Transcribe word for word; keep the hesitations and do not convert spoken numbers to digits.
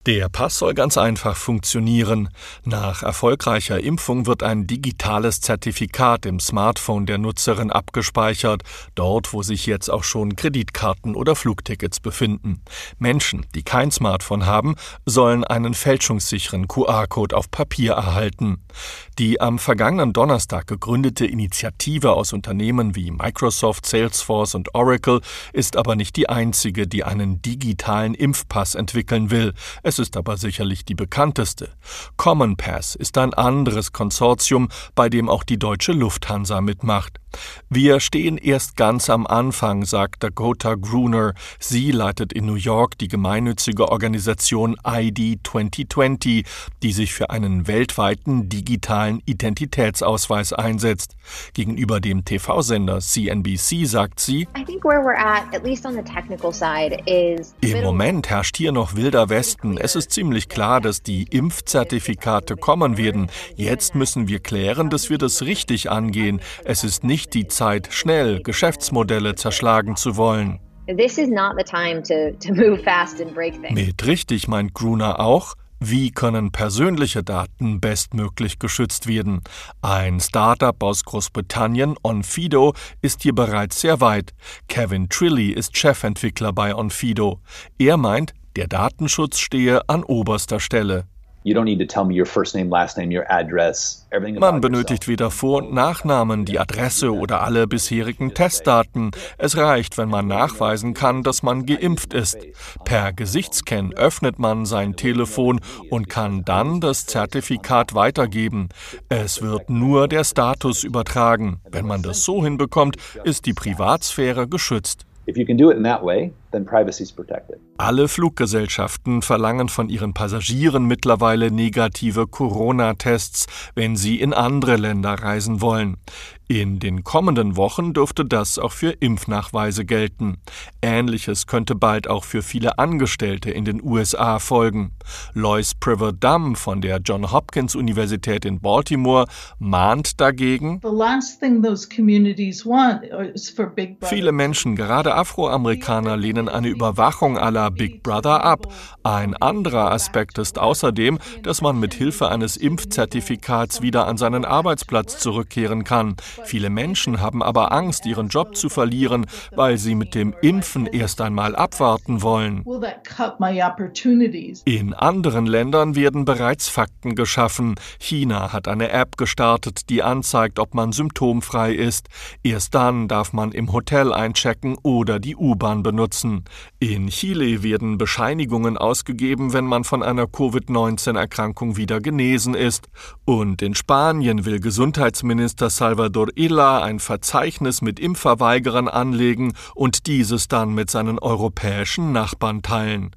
Der Pass soll ganz einfach funktionieren. Nach erfolgreicher Impfung wird ein digitales Zertifikat im Smartphone der Nutzerin abgespeichert, dort, wo sich jetzt auch schon Kreditkarten oder Flugtickets befinden. Menschen, die kein Smartphone haben, sollen einen fälschungssicheren Q R-Code auf Papier erhalten. Die am vergangenen Donnerstag gegründete Initiative aus Unternehmen wie Microsoft, Salesforce und Oracle ist aber nicht die einzige, die einen digitalen Impfpass entwickeln will. Es ist aber sicherlich die bekannteste. Common Pass ist ein anderes Konsortium, bei dem auch die deutsche Lufthansa mitmacht. Wir stehen erst ganz am Anfang, sagt Dakota Gruner. Sie leitet in New York die gemeinnützige Organisation I D zwanzig zwanzig, die sich für einen weltweiten digitalen Identitätsausweis einsetzt. Gegenüber dem T V-Sender C N B C sagt sie, im Moment herrscht hier noch wilder Westen. Es ist ziemlich klar, dass die Impfzertifikate kommen werden. Jetzt müssen wir klären, dass wir das richtig angehen. Es ist nicht die Zeit, schnell Geschäftsmodelle zerschlagen zu wollen. This is not the time to, to move fast and break things. Mit richtig meint Gruner auch, wie können persönliche Daten bestmöglich geschützt werden? Ein Startup aus Großbritannien, Onfido, ist hier bereits sehr weit. Kevin Trilley ist Chefentwickler bei Onfido. Er meint, der Datenschutz stehe an oberster Stelle. Man benötigt weder Vor- und Nachnamen, die Adresse oder alle bisherigen Testdaten. Es reicht, wenn man nachweisen kann, dass man geimpft ist. Per Gesichtsscan öffnet man sein Telefon und kann dann das Zertifikat weitergeben. Es wird nur der Status übertragen. Wenn man das so hinbekommt, ist die Privatsphäre geschützt. If you can do it in that way, then privacy is protected. Alle Fluggesellschaften verlangen von ihren Passagieren mittlerweile negative Corona-Tests, wenn sie in andere Länder reisen wollen. In den kommenden Wochen dürfte das auch für Impfnachweise gelten. Ähnliches könnte bald auch für viele Angestellte in den U S A folgen. Lois Priver-Dunn von der Johns Hopkins Universität in Baltimore mahnt dagegen, viele Menschen, gerade Afroamerikaner, lehnen eine Überwachung à la Big Brother ab. Ein anderer Aspekt ist außerdem, dass man mit Hilfe eines Impfzertifikats wieder an seinen Arbeitsplatz zurückkehren kann. Viele Menschen haben aber Angst, ihren Job zu verlieren, weil sie mit dem Impfen erst einmal abwarten wollen. In anderen Ländern werden bereits Fakten geschaffen. China hat eine App gestartet, die anzeigt, ob man symptomfrei ist. Erst dann darf man im Hotel einchecken oder die U-Bahn benutzen. In Chile werden Bescheinigungen ausgegeben, wenn man von einer Covid neunzehn Erkrankung wieder genesen ist. Und in Spanien will Gesundheitsminister Salvador Illa ein Verzeichnis mit Impfverweigerern anlegen und dieses dann mit seinen europäischen Nachbarn teilen.